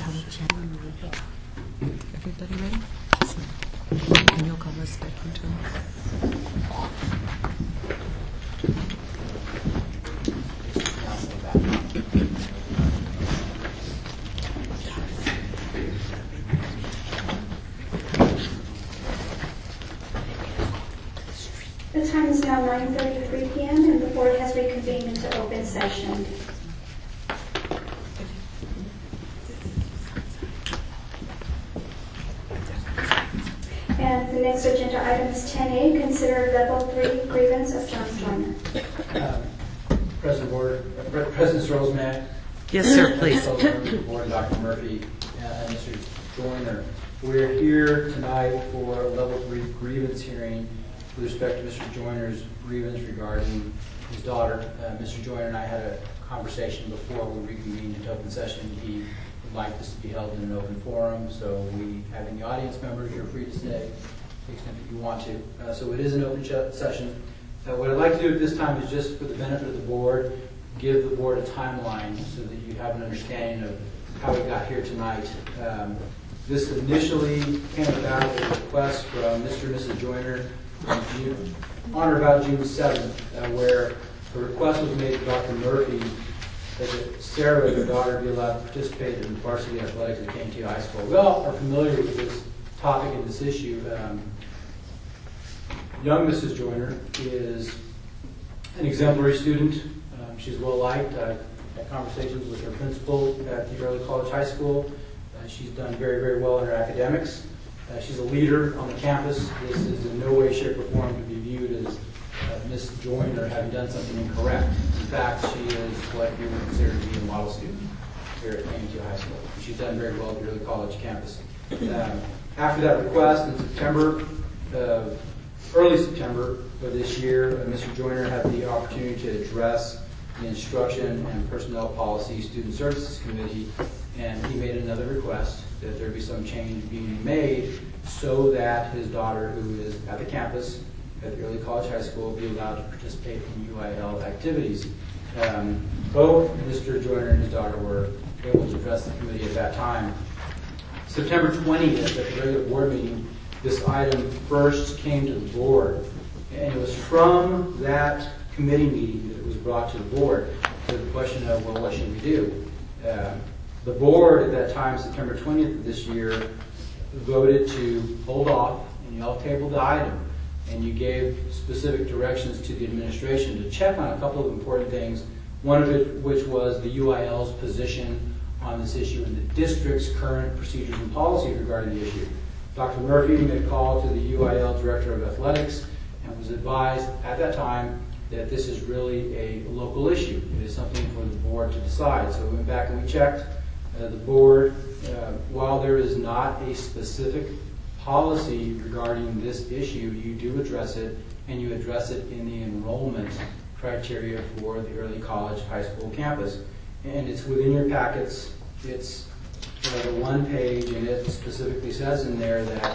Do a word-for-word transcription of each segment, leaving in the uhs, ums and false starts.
Everybody ready? And you'll call us back into The time is now nine thirty-three p m and the board has reconvened into open session. And the next agenda item is ten A, consider level three grievance of John Joyner. Um, President Board, uh, President Strolzman. Yes, sir, please. Board, Doctor Murphy, uh, and Mister Joyner. We're here tonight for a level three grievance hearing with respect to Mister Joyner's grievance regarding his daughter. Uh, Mister Joyner and I had a conversation before we reconvened into open session. He would like this to be held in an open forum, so we have any audience members, you're free to stay to the extent that you want to. Uh, so it is an open session. Uh, what I'd like to do at this time is just for the benefit of the board, give the board a timeline so that you have an understanding of how we got here tonight. Um, this initially came about with a request from Mister and Missus Joyner on, June, on or about June seventh, uh, where the request was made to Doctor Murphy that Sarah, their daughter, be allowed to participate in varsity athletics at K and T High School. We all are familiar with this topic and this issue. Um, young Missus Joyner is an exemplary student. Um, she's well liked. I've had conversations with her principal at the Early College High School. Uh, she's done very, very well in her academics. Uh, she's a leader on the campus. This is in no way, shape, or form to be viewed as uh, Miss Joyner having done something incorrect. In fact, she is what we would consider to be a model student here at K and T High School. She's done very well at the Early College campus. Um, after that request in September, uh, early September of this year, uh, Mister Joyner had the opportunity to address the Instruction and Personnel Policy Student Services Committee, and he made another request that there be some change being made so that his daughter, who is at the campus at the Early College High School, be allowed to participate in U I L activities. Um, both Mister Joyner and his daughter were able to address the committee at that time. September twentieth, at the regular board meeting, this item first came to the board, and it was from that committee meeting that it was brought to the board to the question of, well, what should we do? Uh, the board at that time, September twentieth of this year, voted to hold off, and you all tabled the item, and you gave specific directions to the administration to check on a couple of important things, one of it which was the U I L's position on this issue and the district's current procedures and policies regarding the issue. Doctor Murphy made a call to the U I L Director of Athletics and was advised at that time that this is really a local issue. It is something for the board to decide. So we went back and we checked. Uh, the board, uh, while there is not a specific policy regarding this issue, you do address it, and you address it in the enrollment criteria for the Early College High School campus. And it's within your packets. It's uh, the one page, and it specifically says in there that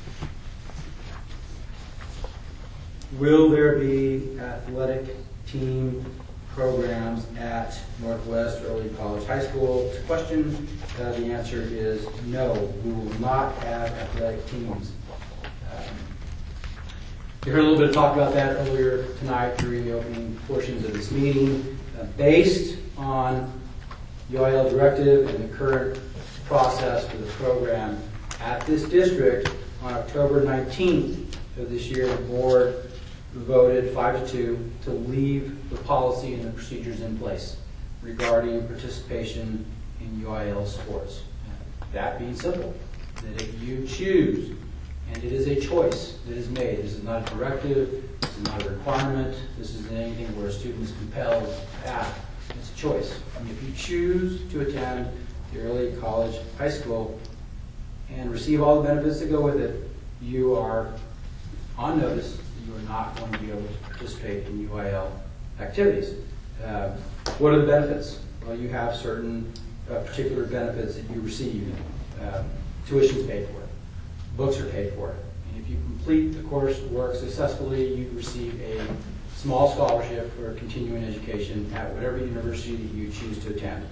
will there be athletic team programs at Northwest Early College High School? It's a question. Uh, the answer is no. We will not have athletic teams. Um, you heard a little bit of talk about that earlier tonight during the opening portions of this meeting. Uh, based on U I L directive and the current process for the program at this district, on October nineteenth of this year, the board voted five to two to leave the policy and the procedures in place regarding participation in U I L sports. That being simple, that if you choose, and it is a choice that is made, this is not a directive, this is not a requirement, this isn't anything where a student is compelled to act, it's a choice. And if you choose to attend the Early College High School and receive all the benefits that go with it, you are on notice that you are not going to be able to participate in U I L activities. Uh, what are the benefits? Well, you have certain uh, particular benefits that you receive. Uh, tuition is paid for. Books are paid for. And if you complete the coursework successfully, you receive a small scholarship for continuing education at whatever university that you choose to attend.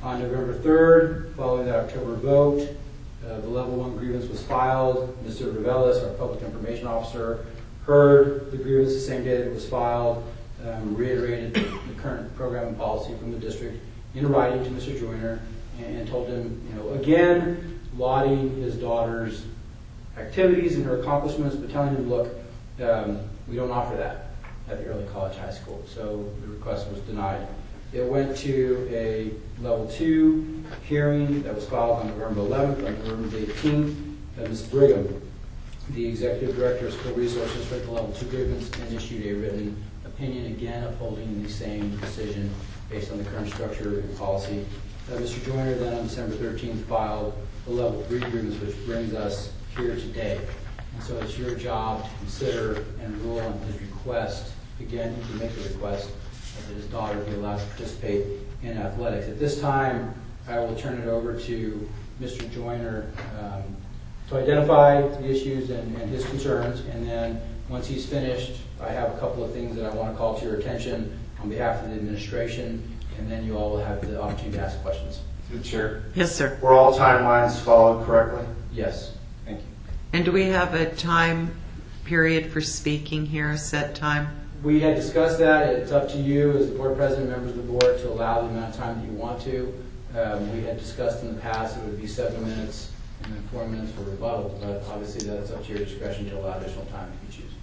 On November third, following that October vote, uh, the level one grievance was filed. Mister Revelis, our public information officer, heard the grievance the same day that it was filed, um, reiterated the, the current program and policy from the district in writing to Mister Joyner, and, and told him, you know, again, lauding his daughter's activities and her accomplishments, but telling him, look, um, we don't offer that at the Early College High School. So the request was denied. It went to a level two hearing that was filed on November eleventh. On November eighteenth, uh, Miz Brigham, the executive director of school resources, heard the level two grievance and issued a written opinion, again upholding the same decision based on the current structure and policy. Uh, Mister Joyner then on December thirteenth filed the level three grievance, which brings us here today. And so it's your job to consider and rule on his request. Again, you can make the request that his daughter be allowed to participate in athletics. At this time, I will turn it over to Mister Joyner um, to identify the issues and, and his concerns, and then once he's finished, I have a couple of things that I want to call to your attention on behalf of the administration, and then you all will have the opportunity to ask questions. Good Chair. Yes, sir. Were all timelines followed correctly? Yes. Thank you. And do we have a time period for speaking here, a set time? We had discussed that. It's up to you as the board president, members of the board, to allow the amount of time that you want to. Um, we had discussed in the past it would be seven minutes and then four minutes for rebuttal, but obviously that's up to your discretion to allow additional time if you choose.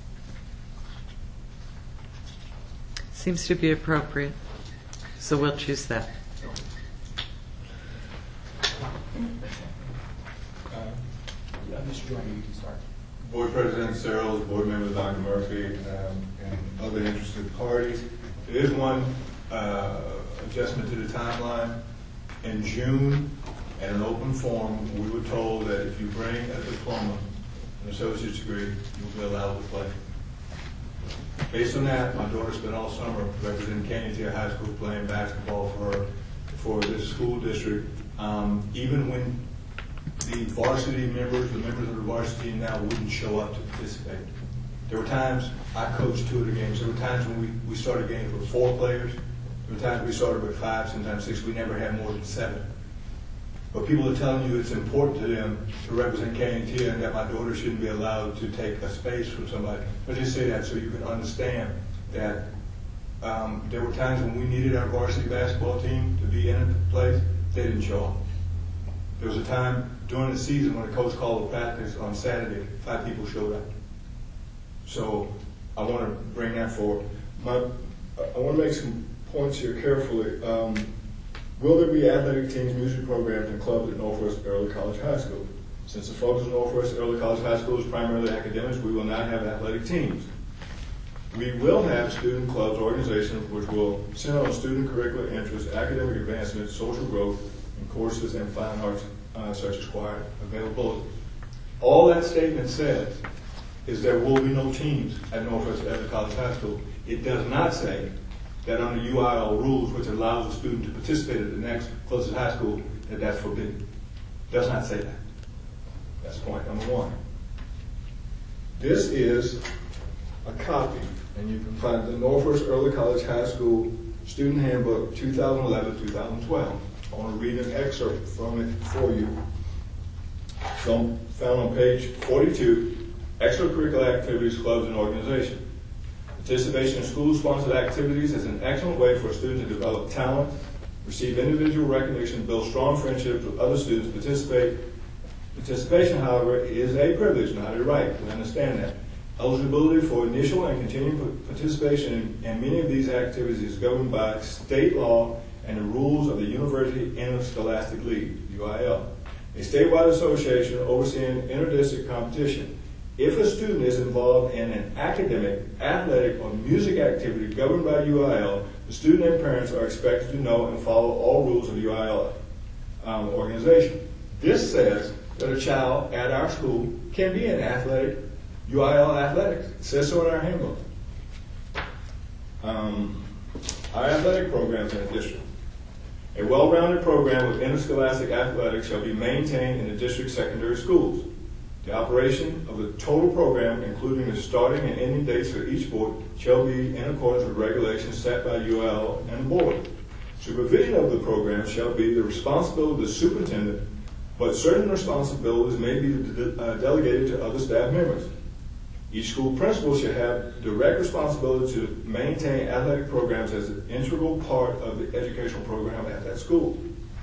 Seems to be appropriate, so we'll choose that. Yeah, Mister Joyner, you can start. Board President Searles, board members Doctor Murphy, um, and other interested parties. There is one uh, adjustment to the timeline. In June, at an open forum, we were told that if you bring a diploma, an associate's degree, you'll be allowed to play. Based on that, my daughter spent all summer representing Canyon High School playing basketball for for this school district. Um, even when the varsity members, the members of the varsity now wouldn't show up to participate. There were times I coached two of the games. There were times when we, we started games with four players. There were times we started with five, sometimes six. We never had more than seven. But people are telling you it's important to them to represent K and T and that my daughter shouldn't be allowed to take a space from somebody. I just say that so you can understand that um, there were times when we needed our varsity basketball team to be in a place, they didn't show up. There was a time during the season when the coach called a practice on Saturday, five people showed up. So I want to bring that forward. My, I want to make some points here carefully. Um, will there be athletic teams, music programs, and clubs at Northwest Early College High School? Since the focus of Northwest Early College High School is primarily academics, we will not have athletic teams. We will have student clubs, organizations, which will center on student curricular interests, academic advancement, social growth, and courses and fine arts uh, such as choir availability. All that statement says is there will be no teams at Northwest Early College High School. It does not say that under U I L rules, which allows a student to participate at the next closest high school, that that's forbidden. It does not say that. That's point number one. This is a copy, and you can find the Northwest Early College High School Student Handbook two thousand eleven to two thousand twelve. I want to read an excerpt from it for you. So, found on page forty-two, extracurricular activities, clubs, and organizations. Participation in school-sponsored activities is an excellent way for a student to develop talent, receive individual recognition, build strong friendships with other students. Participate. Participation, however, is a privilege, not a right. We understand that. Eligibility for initial and continuing participation in, in many of these activities is governed by state law and the rules of the University Interscholastic League, U I L, a statewide association overseeing interdistrict competition. If a student is involved in an academic, athletic, or music activity governed by U I L, the student and parents are expected to know and follow all rules of the U I L um, organization. This says that a child at our school can be in athletic, U I L athletics. It says so in our handbook. Um, our athletic programs in the district. A well-rounded program of interscholastic athletics shall be maintained in the district secondary schools. The operation of the total program, including the starting and ending dates for each sport, shall be in accordance with regulations set by U I L and the board. Supervision of the program shall be the responsibility of the superintendent, but certain responsibilities may be de- uh, delegated to other staff members. Each school principal should have direct responsibility to maintain athletic programs as an integral part of the educational program at that school.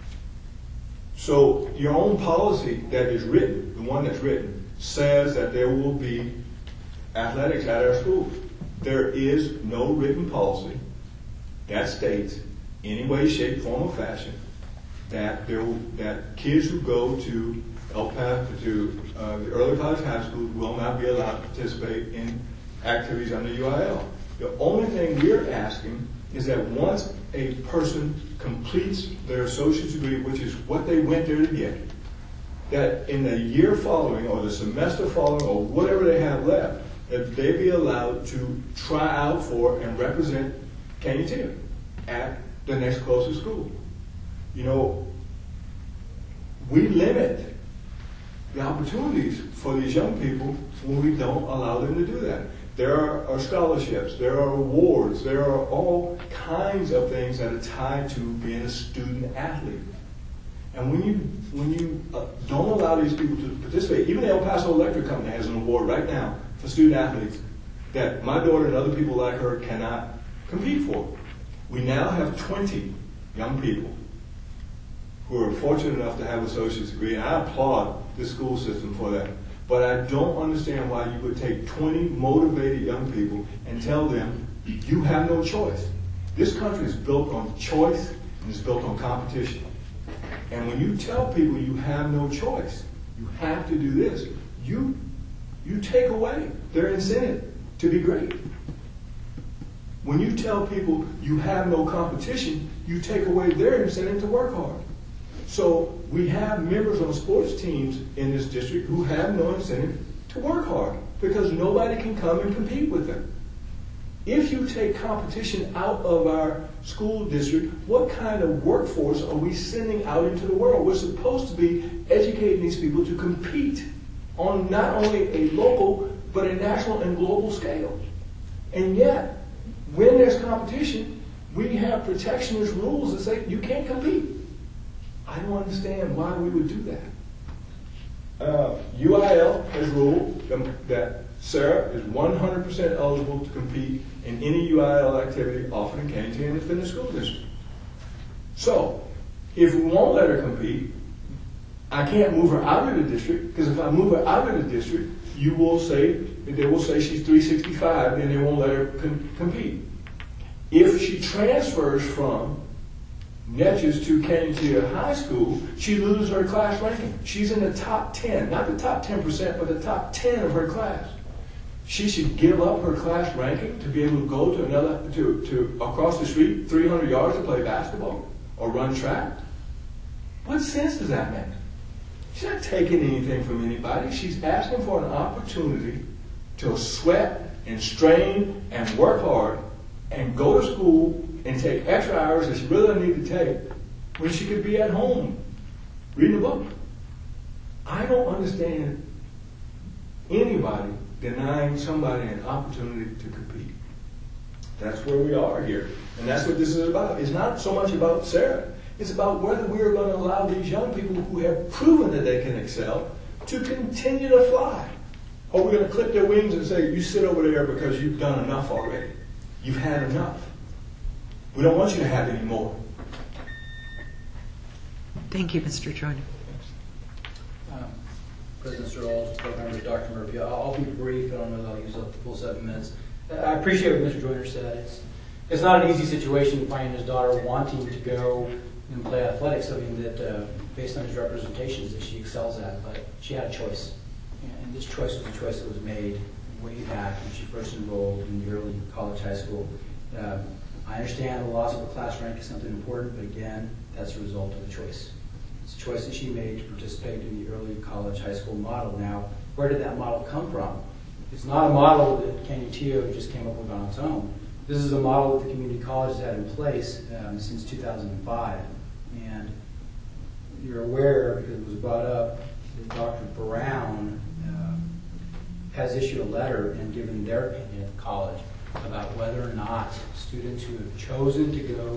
So your own policy that is written, the one that's written, says that there will be athletics at our schools. There is no written policy that states, any way, shape, form, or fashion, that there will, that kids who go to El Paso, to uh, the early college high schools will not be allowed to participate in activities under U I L. The only thing we're asking is that once a person completes their associate's degree, which is what they went there to get, that in the year following or the semester following or whatever they have left, that they be allowed to try out for and represent Canutillo at the next closest school. You know, we limit the opportunities for these young people when we don't allow them to do that. There are, are scholarships, there are awards, there are all kinds of things that are tied to being a student athlete. And when you when you uh, don't allow these people to participate, even the El Paso Electric Company has an award right now for student athletes that my daughter and other people like her cannot compete for. We now have twenty young people who are fortunate enough to have an associate's degree, and I applaud the school system for that. But I don't understand why you would take twenty motivated young people and tell them, you have no choice. This country is built on choice and it's built on competition. And when you tell people you have no choice, you have to do this, you, you take away their incentive to be great. When you tell people you have no competition, you take away their incentive to work hard. So we have members on sports teams in this district who have no incentive to work hard because nobody can come and compete with them. If you take competition out of our school district, what kind of workforce are we sending out into the world? We're supposed to be educating these people to compete on not only a local, but a national and global scale. And yet, when there's competition, we have protectionist rules that say you can't compete. I don't understand why we would do that. Uh, U I L has ruled that Sarah is one hundred percent eligible to compete in any U I L activity offered in Kansas and within the school district. So, if we won't let her compete, I can't move her out of the district, because if I move her out of the district, you will say, they will say she's three sixty-five, and they won't let her com- compete. If she transfers from Natchez to Canutillo High School, she loses her class ranking. She's in the top ten, not the top ten percent, but the top ten of her class. She should give up her class ranking to be able to go to another, to, to across the street, three hundred yards to play basketball or run track. What sense does that make? She's not taking anything from anybody. She's asking for an opportunity to sweat and strain and work hard and go to school and take extra hours that she really doesn't need to take when she could be at home reading a book. I don't understand anybody denying somebody an opportunity to compete. That's where we are here. And that's what this is about. It's not so much about Sarah. It's about whether we are going to allow these young people who have proven that they can excel to continue to fly. Or we're going to clip their wings and say, you sit over there because you've done enough already. You've had enough. We don't want you to have any more. Thank you, Mister Joyner. Um, President Searles, board members, Doctor Murphy, I'll, I'll be brief. I don't know that I'll use up the full seven minutes. I appreciate what Mister Joyner said. It's, it's not an easy situation to find his daughter wanting to go and play athletics, something that, uh, based on his representations, that she excels at, but she had a choice. And this choice was a choice that was made way back when she first enrolled in the early college high school. Um, I understand the loss of a class rank is something important, but again, that's a result of a choice. It's a choice that she made to participate in the early college high school model. Now, where did that model come from? It's not a model that Canutillo just came up with on its own. This is a model that the community college has had in place um, since two thousand five. And you're aware, because it was brought up, that Doctor Brown uh, has issued a letter and given their opinion at the college about whether or not students who have chosen to go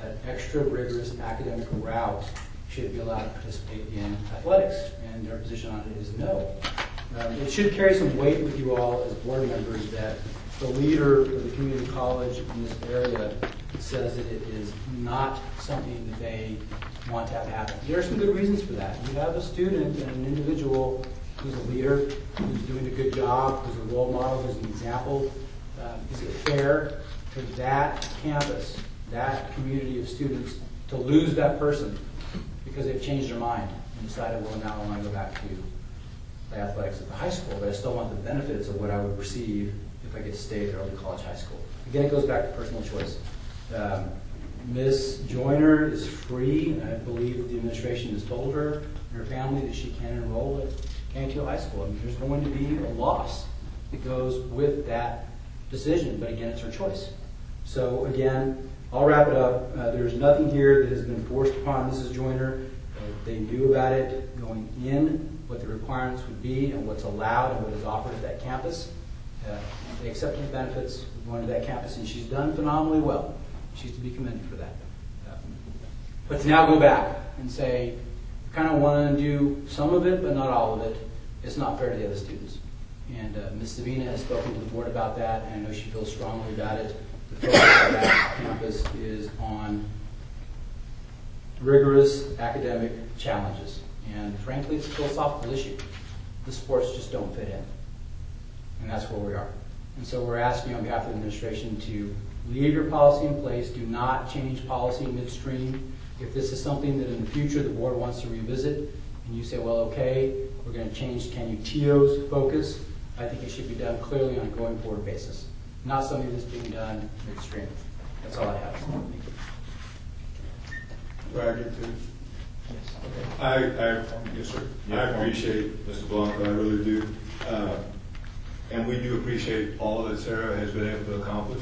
that extra rigorous academic route should be allowed to participate in athletics, and their position on it is no. Um, it should carry some weight with you all as board members that the leader of the community college in this area says that it is not something that they want to have happen. There are some good reasons for that. You have a student and an individual who's a leader, who's doing a good job, who's a role model, who's an example. Uh, is it fair to that campus, that community of students, to lose that person because they've changed their mind and decided, well, now I want to go back to play athletics at the high school, but I still want the benefits of what I would receive if I get to stay at early college high school. Again, it goes back to personal choice. Um, Miz Joyner is free, and I believe that the administration has told her and her family that she can enroll at Canty High School. I mean, there's going to be a loss that goes with that decision, but again, it's her choice. So again, I'll wrap it up. Uh, there's nothing here that has been forced upon Missus Joyner. Uh, they knew about it going in, what the requirements would be, and what's allowed and what is offered at that campus. Uh, they accepted the benefits of going to that campus, and she's done phenomenally well. She's to be commended for that. Uh, but to now go back and say, we kind of want to do some of it, but not all of it, it's not fair to the other students. And uh, Miz Savina has spoken to the board about that, and I know she feels strongly about it. The focus of that campus is on rigorous academic challenges. And frankly, it's a philosophical issue. The sports just don't fit in. And that's where we are. And so we're asking on behalf of the administration to leave your policy in place. Do not change policy midstream. If this is something that in the future the board wants to revisit, and you say, well, okay, we're going to change Can U T O's focus, I think it should be done clearly on a going forward basis, not something that's being done midstream. That's all I have. Where I get to? I, I, yes, sir. I appreciate Mister Blanco, I really do. Uh, and we do appreciate all that Sarah has been able to accomplish.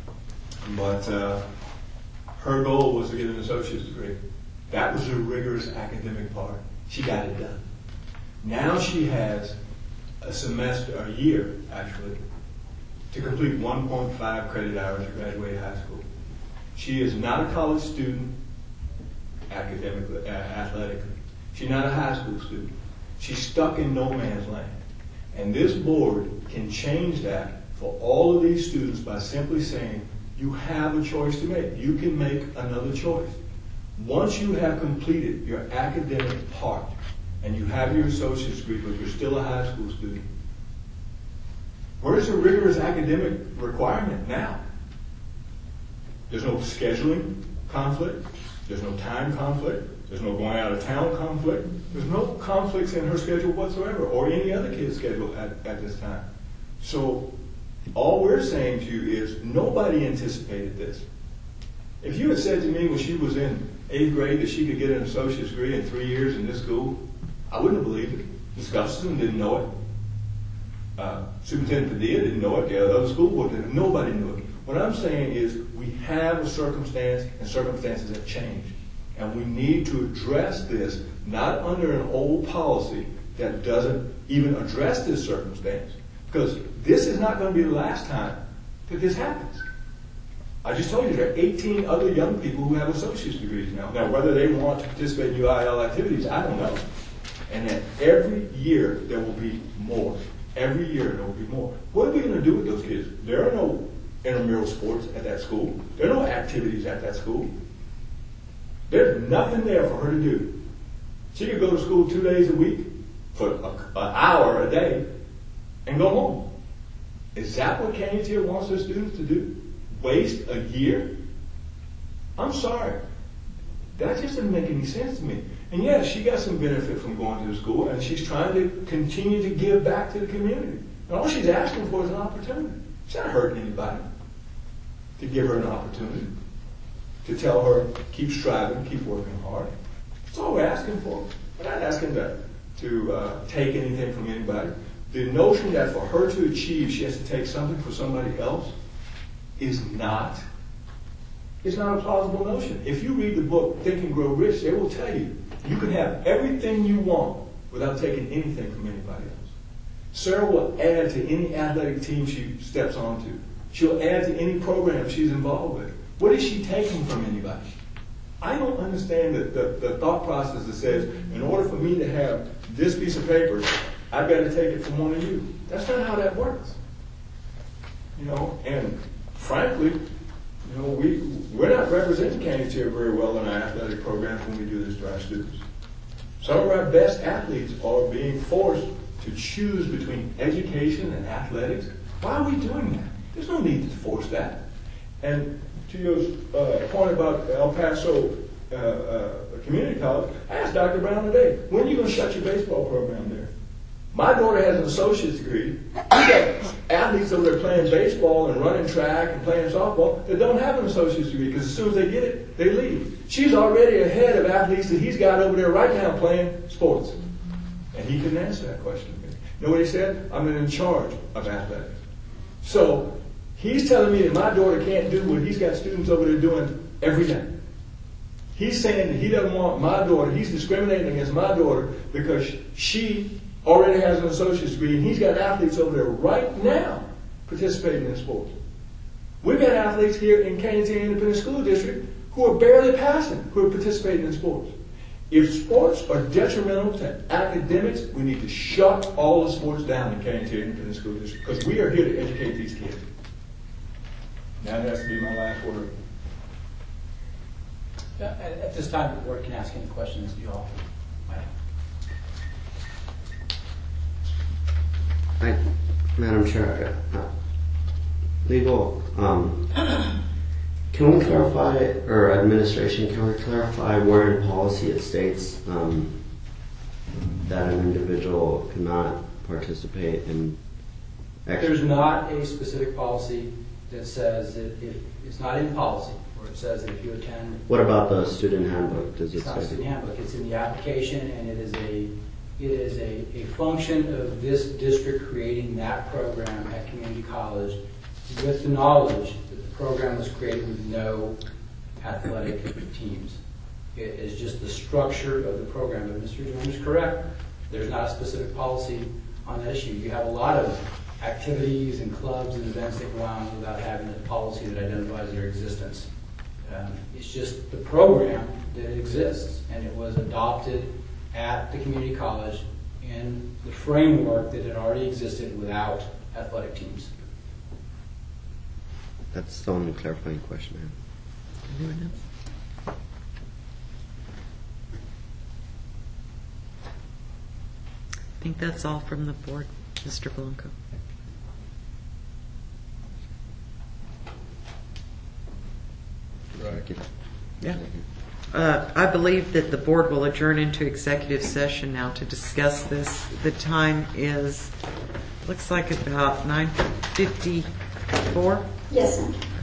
But uh, her goal was to get an associate's degree. That was the rigorous academic part. She got it done. Now she has a semester, a year actually, to complete one point five credit hours to graduate high school. She is not a college student academically, uh, athletically. She's not a high school student. She's stuck in no man's land. And this board can change that for all of these students by simply saying, you have a choice to make. You can make another choice. Once you have completed your academic part and you have your associate's degree, but you're still a high school student, where's the rigorous academic requirement now? There's no scheduling conflict. There's no time conflict. There's no going out of town conflict. There's no conflicts in her schedule whatsoever or any other kid's schedule at, at this time. So all we're saying to you is nobody anticipated this. If you had said to me when she was in eighth grade that she could get an associate's degree in three years in this school, I wouldn't have believed it. Miz Gustafson didn't know it. Uh, Superintendent Padilla didn't know it. The other school board didn't. Nobody knew it. What I'm saying is we have a circumstance, and circumstances have changed. And we need to address this, not under an old policy that doesn't even address this circumstance. Because this is not going to be the last time that this happens. I just told you there are eighteen other young people who have associate's degrees now. Now, whether they want to participate in U I L activities, I don't know. And that every year there will be more. Every year there will be more. What are we going to do with those kids? There are no intramural sports at that school. There are no activities at that school. There's nothing there for her to do. She could go to school two days a week for a, an hour a day and go home. Is that what Can U T wants their students to do? Waste a year? I'm sorry. That just doesn't make any sense to me. And yes, she got some benefit from going to the school, and she's trying to continue to give back to the community. And all she's asking for is an opportunity. She's not hurting anybody to give her an opportunity, to tell her, keep striving, keep working hard. That's all we're asking for. We're not asking to, to uh, take anything from anybody. The notion that for her to achieve, she has to take something for somebody else is not, it's not a plausible notion. If you read the book, Think and Grow Rich, they will tell you, you can have everything you want without taking anything from anybody else. Sarah will add to any athletic team she steps onto. She'll add to any program she's involved with. What is she taking from anybody? I don't understand the, the, the thought process that says, in order for me to have this piece of paper, I've got to take it from one of you. That's not how that works. You know, and frankly, you know, we, we're not representing Kansas here very well in our athletic programs when we do this to our students. Some of our best athletes are being forced to choose between education and athletics. Why are we doing that? There's no need to force that. And to your uh, point about El Paso uh, uh, Community College, I asked Doctor Brown today, when are you going to shut your baseball program there? My daughter has an associate's degree. We've got athletes over there playing baseball and running track and playing softball that don't have an associate's degree because as soon as they get it, they leave. She's already ahead of athletes that he's got over there right now playing sports. And he couldn't answer that question to me. You know what he said? I'm in charge of athletics. So he's telling me that my daughter can't do what he's got students over there doing every day. He's saying that he doesn't want my daughter, he's discriminating against my daughter because she already has an associate's degree, and he's got athletes over there right now participating in sports. We've got athletes here in Kansas City Independent School District who are barely passing, who are participating in sports. If sports are detrimental to academics, we need to shut all the sports down in Kansas City Independent School District because we are here to educate these kids. That has to be my last word. Yeah, At at this time, the board can ask any questions you all might have. Hi, Madam Chair. Uh, legal, um, can we clarify, or administration, can we clarify where in policy it states um, that an individual cannot participate in extra? There's not a specific policy that says that if, it's not in policy, where it says that if you attend. What about the student handbook? Does it It's not a say? student handbook, it's in the application, and it is a, it is a, a function of this district creating that program at community college with the knowledge that the program was created with no athletic teams. It is just the structure of the program. But Mister Jones is correct. There's not a specific policy on that issue. You have a lot of activities and clubs and events that go on without having a policy that identifies their existence. Um, it's just the program that exists, and it was adopted at the community college in the framework that had already existed without athletic teams. That's the only clarifying question I have. Anyone else? I think that's all from the board, Mister Blanco. Right. Yeah. Uh, I believe that the board will adjourn into executive session now to discuss this. The time is, looks like about nine fifty-four. Yes, ma'am.